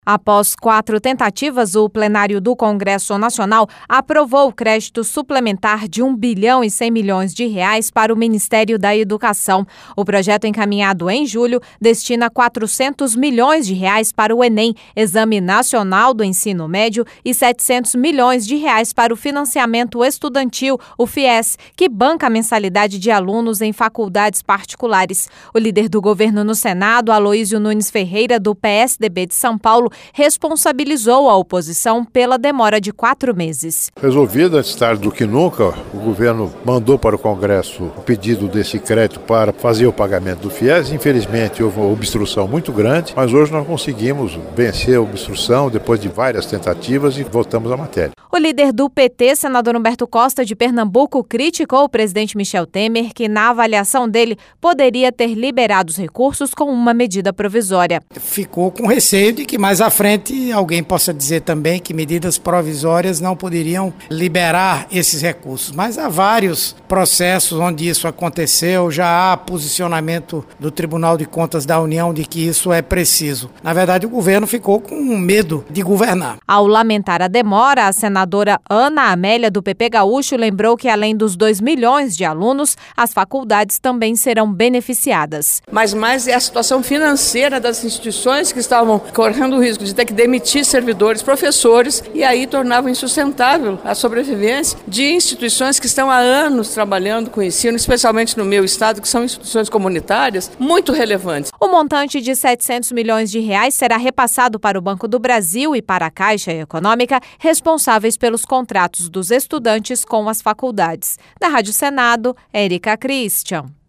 Após 4 tentativas, o plenário do Congresso Nacional aprovou o crédito suplementar de R$1 bilhão e 100 milhões para o Ministério da Educação. O projeto, encaminhado em julho, destina R$400 milhões para o Enem, Exame Nacional do Ensino Médio, e R$700 milhões para o financiamento estudantil, o FIES, que banca a mensalidade de alunos em faculdades particulares. O líder do governo no Senado, Aloísio Nunes Ferreira, do PSDB de São Paulo, responsabilizou a oposição pela demora de 4 meses. Resolvido, antes tarde do que nunca, o governo mandou para o Congresso o pedido desse crédito para fazer o pagamento do FIES. Infelizmente, houve uma obstrução muito grande, mas hoje nós conseguimos vencer a obstrução depois de várias tentativas e voltamos à matéria. O líder do PT, senador Humberto Costa, de Pernambuco, criticou o presidente Michel Temer, que, na avaliação dele, poderia ter liberado os recursos com uma medida provisória. Ficou com receio de que mais à frente alguém possa dizer também que medidas provisórias não poderiam liberar esses recursos. Mas há vários processos onde isso aconteceu, já há posicionamento do Tribunal de Contas da União de que isso é preciso. Na verdade, o governo ficou com medo de governar. Ao lamentar a demora, a senadora Ana Amélia, do PP Gaúcho, lembrou que, além dos 2 milhões de alunos, as faculdades também serão beneficiadas. Mas mais é a situação financeira das instituições que estavam correndo o risco de ter que demitir servidores, professores, e aí tornava insustentável a sobrevivência de instituições que estão há anos trabalhando com ensino, especialmente no meu estado, que são instituições comunitárias muito relevantes. O montante de R$700 milhões será repassado para o Banco do Brasil e para a Caixa Econômica, responsáveis pelos contratos dos estudantes com as faculdades. Da Rádio Senado, Érica Christian.